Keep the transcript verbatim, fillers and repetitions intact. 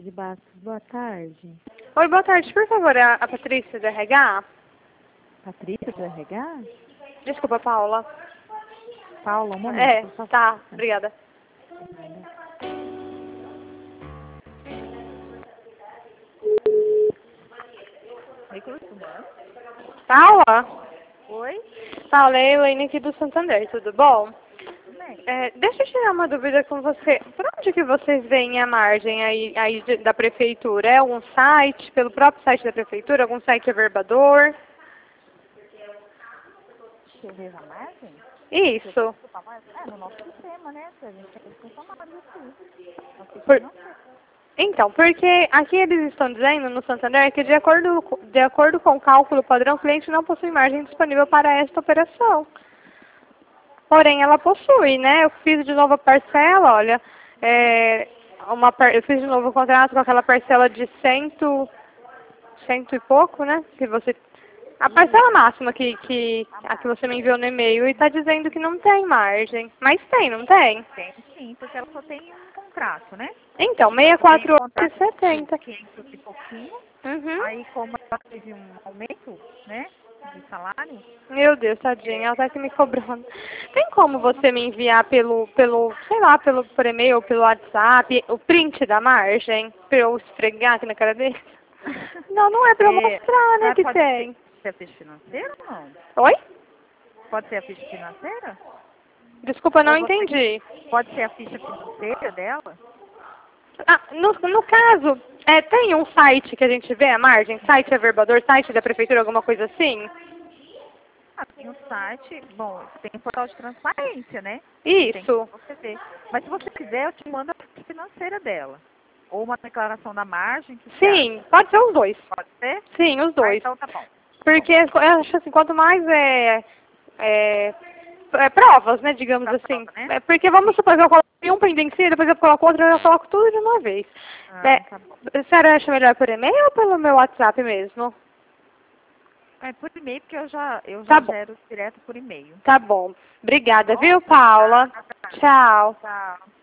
de Bastos, boa tarde. Oi, boa tarde. Por favor, a, a Patrícia do R H? Patrícia do R H? Desculpa, Paula. Paula, um momento, É, por favor. tá. Obrigada. Recurso humano? Paula? Oi? Paula, é a Elaine aqui do Santander, tudo bom? Tudo bem. É, deixa eu tirar uma dúvida com você. Por onde que vocês veem a margem aí, aí de- da prefeitura? É algum site, pelo próprio site da prefeitura? Algum site averbador? Você veio a margem? Isso. É, no nosso sistema, né? A gente tem funcionários aqui. Nosso Por- sistema não sei. Então, porque aqui eles estão dizendo no Santander que de acordo, co- de acordo com o cálculo padrão, o cliente não possui margem disponível para esta operação. Porém, ela possui, né? Eu fiz de novo a parcela, olha, é, uma, par- eu fiz de novo o contrato com aquela parcela de cento, cento e pouco, né? Que você, a parcela máxima que, que, a que você me enviou no e-mail e está dizendo que não tem margem. Mas tem, não tem? Tem sim, porque ela só tem um contrato, né? Então, Ela seiscentos e só tem quarenta um e oito contrato e de setenta. quinhentos e pouquinho. Uhum. Aí, como ela teve um aumento, né? De salário, Meu Deus, tadinha, ela tá aqui me cobrando. Tem como você me enviar pelo, pelo, sei lá, pelo por e-mail, pelo WhatsApp, o print da margem, pra eu esfregar aqui na cara dele? Não, não é pra eu é, mostrar, né, mas que pode ser, tem. ser a ficha financeira ou não? Oi? Pode ser a ficha financeira? Desculpa, Ou não você entendi. pode ser a ficha financeira dela? Ah, no, no caso, é, tem um site que a gente vê a margem, site averbador, site da prefeitura, alguma coisa assim? Ah, tem um site, bom, tem um portal de transparência, né? Tem Isso. como você ver. Mas se você quiser, eu te mando a ficha financeira dela. Ou uma declaração da margem, o que você Sim, acha? pode ser os dois. Pode ser? Sim, os Ah, dois. então tá bom. Porque eu acho assim, quanto mais é, é, é provas, né, digamos Pra assim. prova, né? É, porque vamos supor que eu coloco um pendencio, depois eu coloco outro, eu já coloco tudo de uma vez. Ah, É, tá bom. a senhora acha melhor por e-mail ou pelo meu WhatsApp mesmo? É por e-mail, porque eu já, eu Tá já bom, gero direto por e-mail. tá bom. Tá Obrigada, bom? viu, Paula? Tá, tá, tá. Tchau. Tchau.